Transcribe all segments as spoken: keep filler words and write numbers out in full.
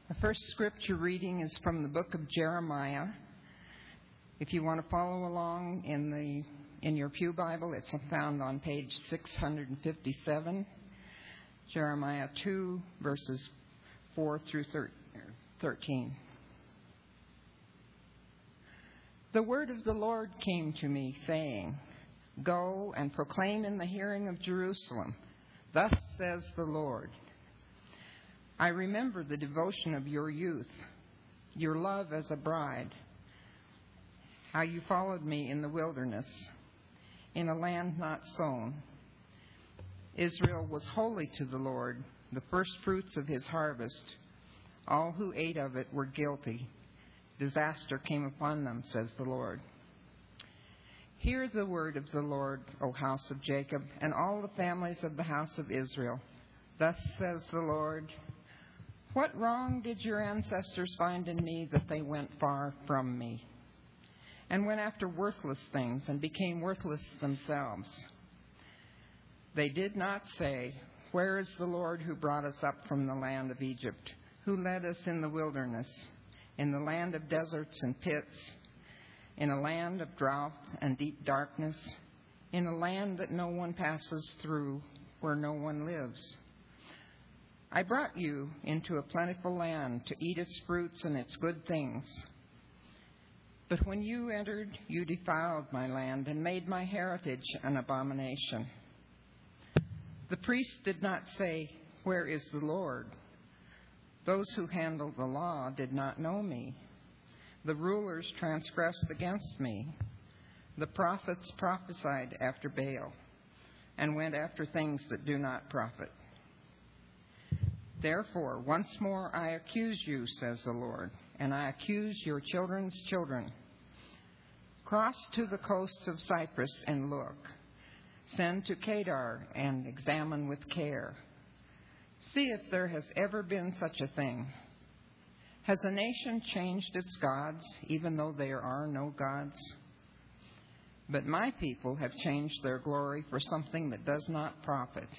The first scripture reading is from the book of Jeremiah. If you want to follow along in the in your Pew Bible, it's found on page six hundred fifty-seven. Jeremiah two, verses four through thirteen. The word of the Lord came to me, saying, "Go and proclaim in the hearing of Jerusalem, thus says the Lord. I remember the devotion of your youth, your love as a bride, how you followed me in the wilderness, in a land not sown. Israel was holy to the Lord, the first fruits of his harvest. All who ate of it were guilty. Disaster came upon them, says the Lord. Hear the word of the Lord, O house of Jacob, and all the families of the house of Israel. Thus says the Lord, what wrong did your ancestors find in me that they went far from me, and went after worthless things and became worthless themselves? They did not say, where is the Lord who brought us up from the land of Egypt, who led us in the wilderness, in the land of deserts and pits, in a land of drought and deep darkness, in a land that no one passes through, where no one lives? I brought you into a plentiful land to eat its fruits and its good things. But when you entered, you defiled my land and made my heritage an abomination. The priests did not say, where is the Lord? Those who handled the law did not know me. The rulers transgressed against me. The prophets prophesied after Baal and went after things that do not profit. Therefore, once more I accuse you, says the Lord, and I accuse your children's children. Cross to the coasts of Cyprus and look. Send to Kedar and examine with care. See if there has ever been such a thing. Has a nation changed its gods, even though there are no gods? But my people have changed their glory for something that does not profit.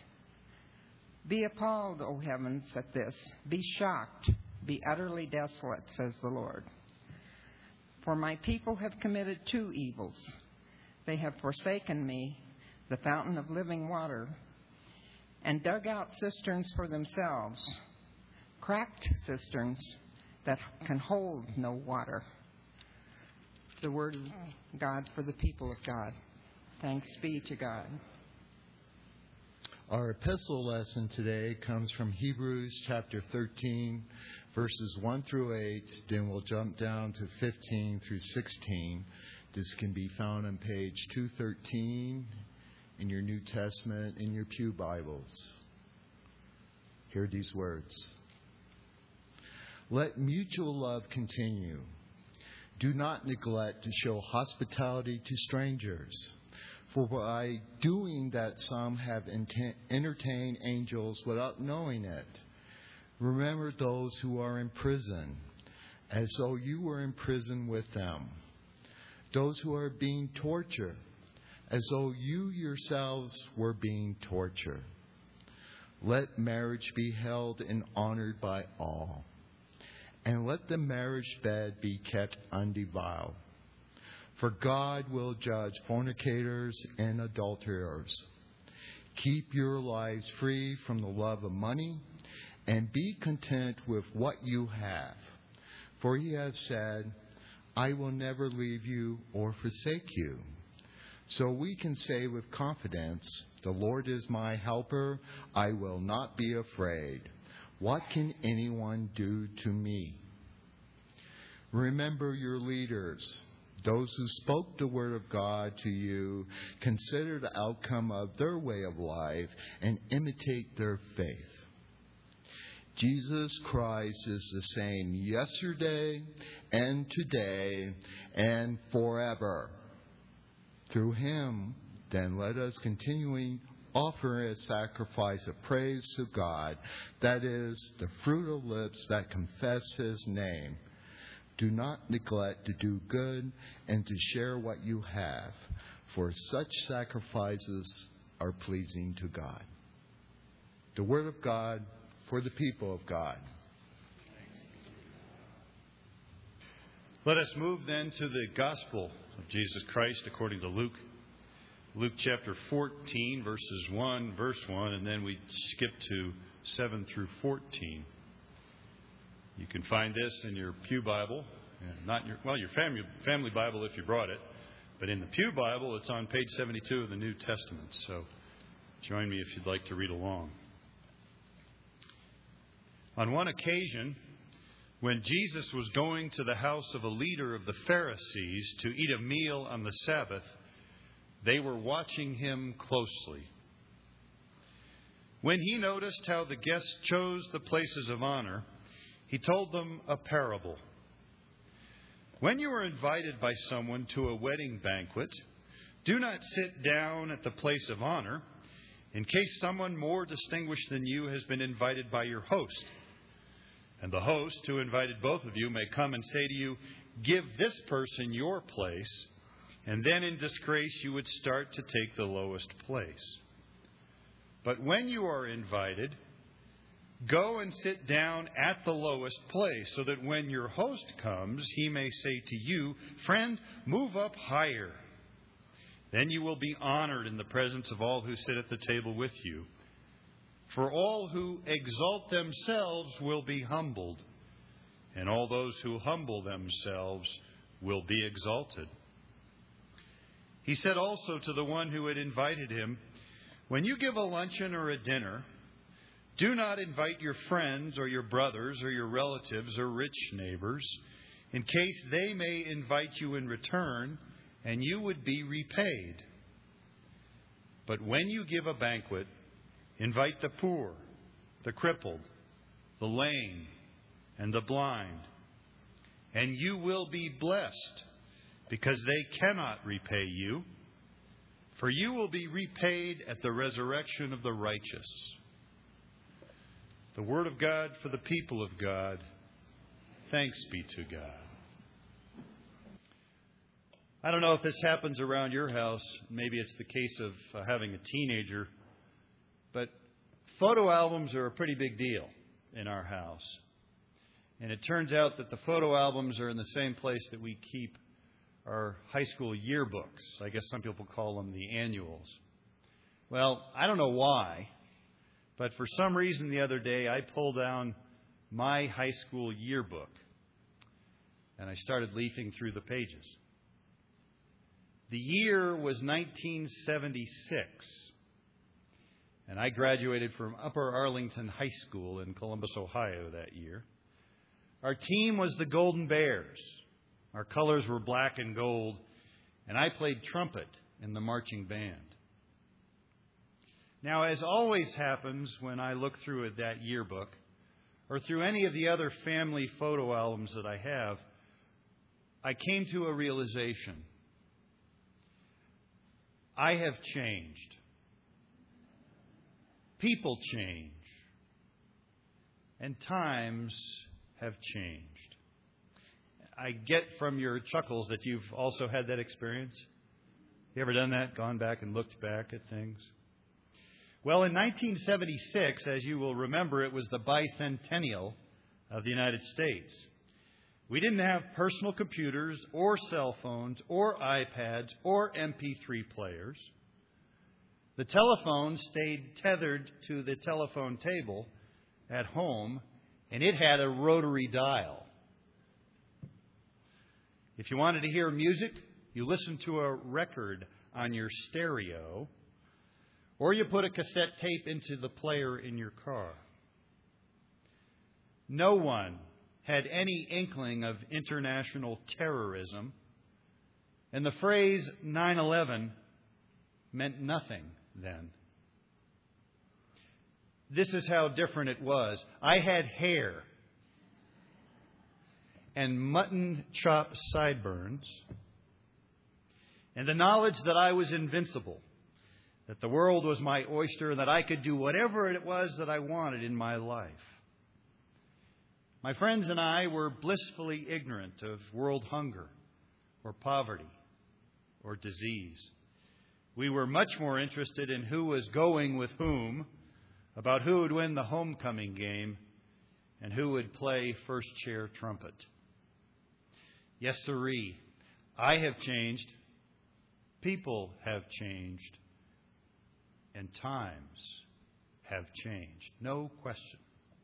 Be appalled, O heavens, at this. Be shocked. Be utterly desolate, says the Lord. For my people have committed two evils. They have forsaken me, the fountain of living water, and dug out cisterns for themselves, cracked cisterns that can hold no water. The word of God for the people of God. Thanks be to God. Our epistle lesson today comes from Hebrews chapter thirteen, verses one through eight. Then we'll jump down to fifteen through sixteen. This can be found on page two thirteen in your New Testament, in your Pew Bibles. Hear these words. Let mutual love continue. Do not neglect to show hospitality to strangers. For by doing that some have entertained angels without knowing it. Remember those who are in prison, as though you were in prison with them. Those who are being tortured, as though you yourselves were being tortured. Let marriage be held and honored by all. And let the marriage bed be kept undefiled. For God will judge fornicators and adulterers. Keep your lives free from the love of money, and be content with what you have. For he has said, I will never leave you or forsake you. So we can say with confidence, the Lord is my helper, I will not be afraid. What can anyone do to me? Remember your leaders. Those who spoke the word of God to you, consider the outcome of their way of life and imitate their faith. Jesus Christ is the same yesterday and today and forever. Through him, then let us continually offer a sacrifice of praise to God, that is, the fruit of lips that confess his name. Do not neglect to do good and to share what you have, for such sacrifices are pleasing to God. The word of God for the people of God. Let us move then to the Gospel of Jesus Christ according to Luke. Luke chapter fourteen, verses one, verse one, and then we skip to seven through fourteen. You can find this in your Pew Bible, not in your, well, your family, family Bible if you brought it, but in the Pew Bible, it's on page seventy-two of the New Testament. So join me if you'd like to read along. On one occasion, when Jesus was going to the house of a leader of the Pharisees to eat a meal on the Sabbath, they were watching him closely. When he noticed how the guests chose the places of honor, he told them a parable. When you are invited by someone to a wedding banquet, do not sit down at the place of honor, in case someone more distinguished than you has been invited by your host. And the host, who invited both of you, may come and say to you, "Give this person your place," and then in disgrace you would start to take the lowest place. But when you are invited, go and sit down at the lowest place, so that when your host comes, he may say to you, "Friend, move up higher." Then you will be honored in the presence of all who sit at the table with you. For all who exalt themselves will be humbled, and all those who humble themselves will be exalted. He said also to the one who had invited him, "When you give a luncheon or a dinner, do not invite your friends or your brothers or your relatives or rich neighbors, in case they may invite you in return, and you would be repaid. But when you give a banquet, invite the poor, the crippled, the lame, and the blind, and you will be blessed, because they cannot repay you, for you will be repaid at the resurrection of the righteous." The word of God for the people of God. Thanks be to God. I don't know if this happens around your house. Maybe it's the case of uh, having a teenager. But photo albums are a pretty big deal in our house. And it turns out that the photo albums are in the same place that we keep our high school yearbooks. I guess some people call them the annuals. Well, I don't know why, but for some reason the other day I pulled down my high school yearbook and I started leafing through the pages. The year was nineteen seventy-six. And I graduated from Upper Arlington High School in Columbus, Ohio that year. Our team was the Golden Bears. Our colors were black and gold, and I played trumpet in the marching band. Now, as always happens when I look through it, that yearbook, or through any of the other family photo albums that I have, I came to a realization. I have changed. People change, and times have changed. I get from your chuckles that you've also had that experience. You ever done that? Gone back and looked back at things? Well, in nineteen seventy-six, as you will remember, it was the bicentennial of the United States. We didn't have personal computers or cell phones or iPads or M P three players. The telephone stayed tethered to the telephone table at home, and it had a rotary dial. If you wanted to hear music, you listened to a record on your stereo, or you put a cassette tape into the player in your car. No one had any inkling of international terrorism, and the phrase nine eleven meant nothing then. This is how different it was. I had hair and mutton chop sideburns, and the knowledge that I was invincible, that the world was my oyster, and that I could do whatever it was that I wanted in my life. My friends and I were blissfully ignorant of world hunger or poverty or disease. We were much more interested in who was going with whom, about who would win the homecoming game, and who would play first chair trumpet. Yes, sirree. I have changed. People have changed. And times have changed. No question.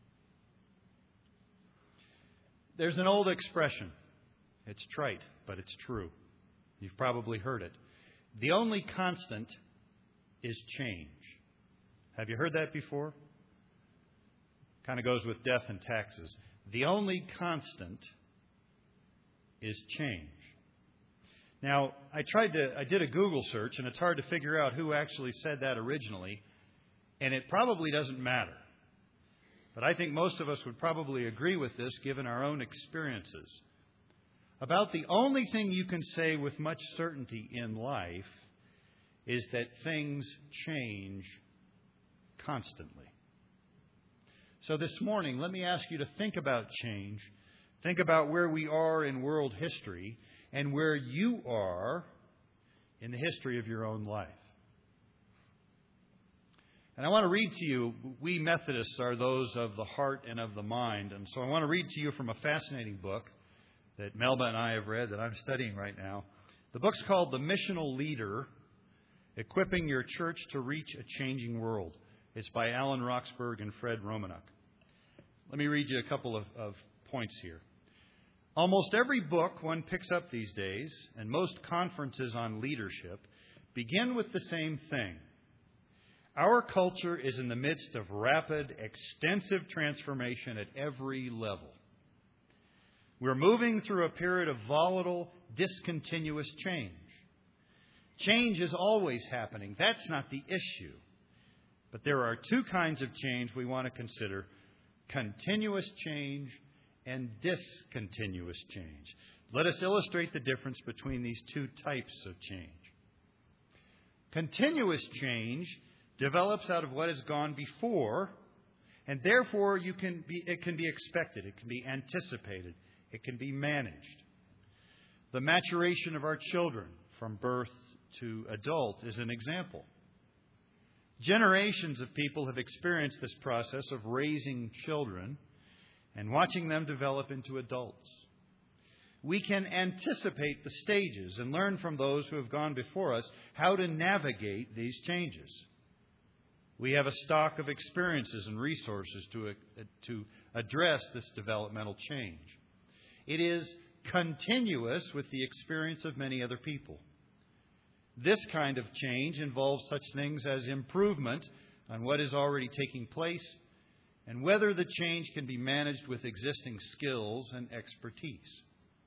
There's an old expression. It's trite, but it's true. You've probably heard it. The only constant is change. Have you heard that before? Kind of goes with death and taxes. The only constant is change. Now, I tried to, I did a Google search, and it's hard to figure out who actually said that originally, and it probably doesn't matter. But I think most of us would probably agree with this, given our own experiences. About the only thing you can say with much certainty in life is that things change constantly. So this morning, let me ask you to think about change. Think about where we are in world history and where you are in the history of your own life. And I want to read to you, we Methodists are those of the heart and of the mind. And so I want to read to you from a fascinating book that Melba and I have read, that I'm studying right now. The book's called The Missional Leader, Equipping Your Church to Reach a Changing World. It's by Alan Roxburgh and Fred Romanuk. Let me read you a couple of, of points here. Almost every book one picks up these days, and most conferences on leadership, begin with the same thing. Our culture is in the midst of rapid, extensive transformation at every level. We're moving through a period of volatile, discontinuous change. Change is always happening. That's not the issue. But there are two kinds of change we want to consider: continuous change and discontinuous change. Let us illustrate the difference between these two types of change. Continuous change develops out of what has gone before, and therefore you can be, it can be expected, it can be anticipated, it can be managed. The maturation of our children from birth to adult is an example. Generations of people have experienced this process of raising children and watching them develop into adults. We can anticipate the stages and learn from those who have gone before us how to navigate these changes. We have a stock of experiences and resources to, to address this developmental change. It is continuous with the experience of many other people. This kind of change involves such things as improvement on what is already taking place and whether the change can be managed with existing skills and expertise.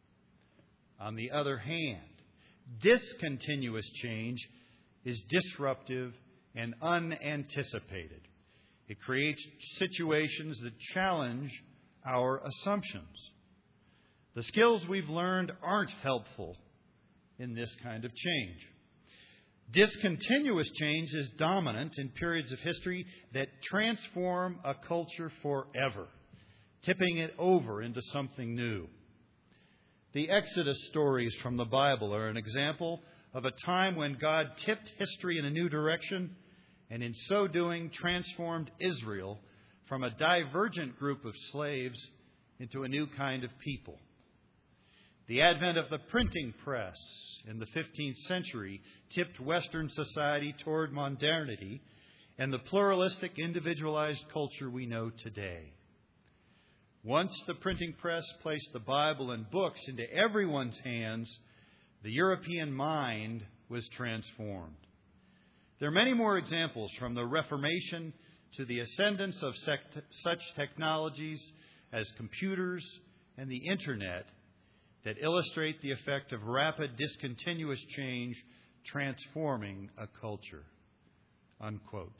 On the other hand, discontinuous change is disruptive and unanticipated. It creates situations that challenge our assumptions. The skills we've learned aren't helpful in this kind of change. Discontinuous change is dominant in periods of history that transform a culture forever, tipping it over into something new. The Exodus stories from the Bible are an example of a time when God tipped history in a new direction and in so doing transformed Israel from a divergent group of slaves into a new kind of people. The advent of the printing press in the fifteenth century tipped Western society toward modernity and the pluralistic, individualized culture we know today. Once the printing press placed the Bible and books into everyone's hands, the European mind was transformed. There are many more examples, from the Reformation to the ascendance of sect- such technologies as computers and the Internet, that illustrate the effect of rapid, discontinuous change transforming a culture. Unquote.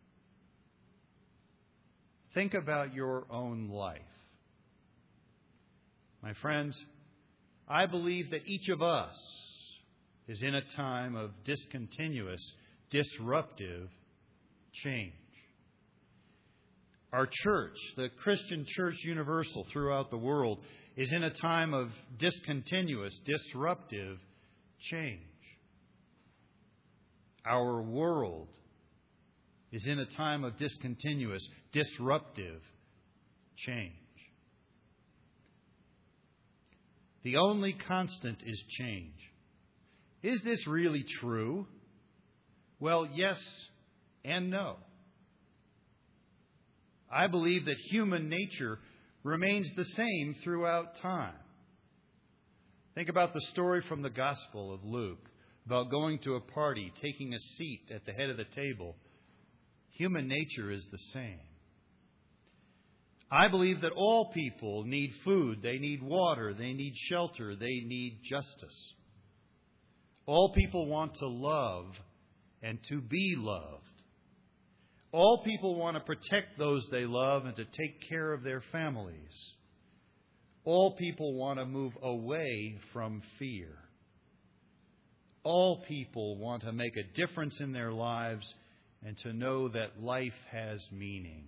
Think about your own life. My friends, I believe that each of us is in a time of discontinuous, disruptive change. Our church, the Christian Church Universal throughout the world, is in a time of discontinuous, disruptive change. Our world is in a time of discontinuous, disruptive change. The only constant is change. Is this really true? Well, yes and no. I believe that human nature remains the same throughout time. Think about the story from the Gospel of Luke about going to a party, taking a seat at the head of the table. Human nature is the same. I believe that all people need food, they need water, they need shelter, they need justice. All people want to love and to be loved. All people want to protect those they love and to take care of their families. All people want to move away from fear. All people want to make a difference in their lives and to know that life has meaning.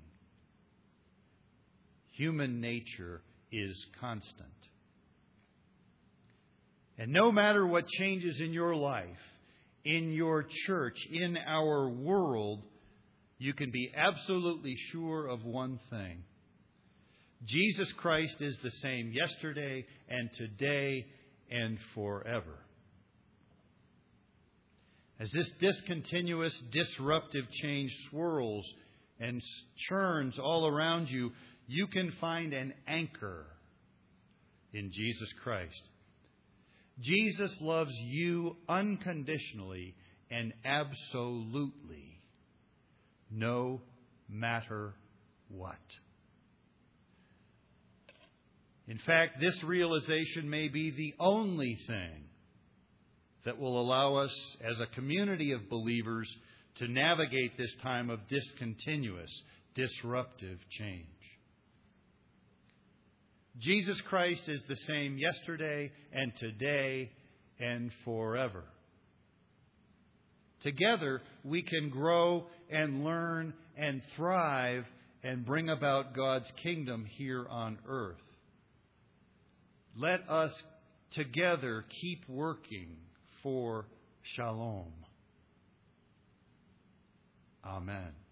Human nature is constant. And no matter what changes in your life, in your church, in our world, you can be absolutely sure of one thing. Jesus Christ is the same yesterday and today and forever. As this discontinuous, disruptive change swirls and churns all around you, you can find an anchor in Jesus Christ. Jesus loves you unconditionally and absolutely, no matter what. In fact, this realization may be the only thing that will allow us as a community of believers to navigate this time of discontinuous, disruptive change. Jesus Christ is the same yesterday and today and forever. Together, we can grow and learn and thrive and bring about God's kingdom here on earth. Let us together keep working for Shalom. Amen.